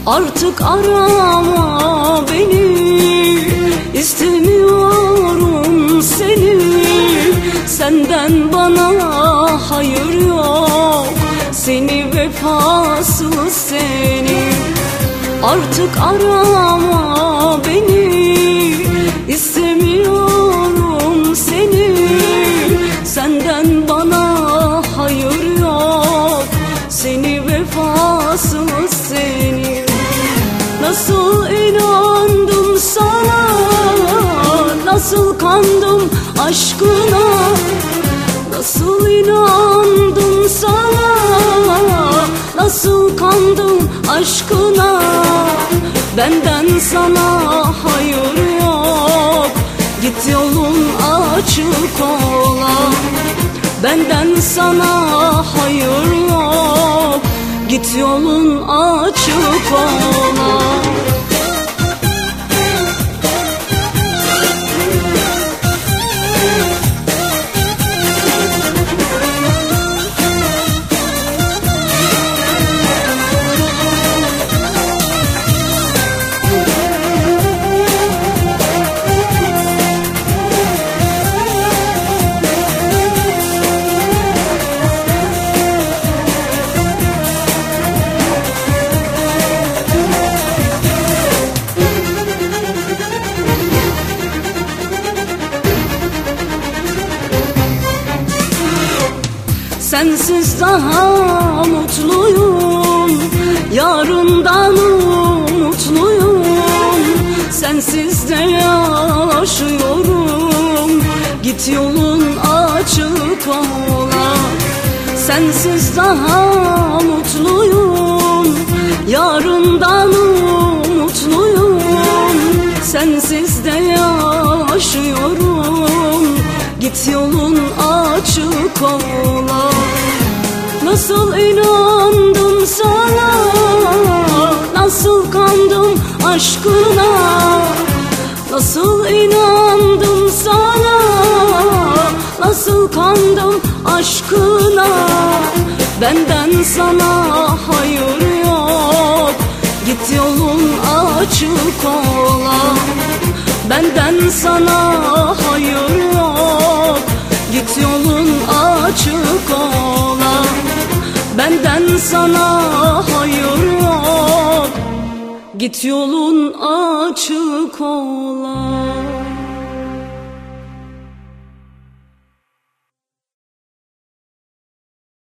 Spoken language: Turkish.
Artık arama beni, istemiyorum seni. Senden bana hayır yok, seni vefasız seni. Artık arama beni, istemiyorum seni. Senden bana hayır yok, seni vefasız seni. Nasıl inandım sana, nasıl kandım aşkına. Nasıl inandım sana, nasıl kandım aşkına. Benden sana hayır yok, git yolun açık ola. Benden sana hayır yok, git yolun açık ola. Sensiz daha mutluyum, yarından umutluyum. Sensiz de yaşıyorum, git yolun açık ola. Sensiz daha mutluyum, yarından umutluyum. Sensiz de yaşıyorum, git yolun açık ola. Nasıl inandım sana, nasıl kandım aşkına. Nasıl inandım sana, nasıl kandım aşkına. Benden sana hayır yok, git yolun açık ola. Benden sana hayır yok, git yolun açık ola. Benden sana hayır yok, git yolun açık ola.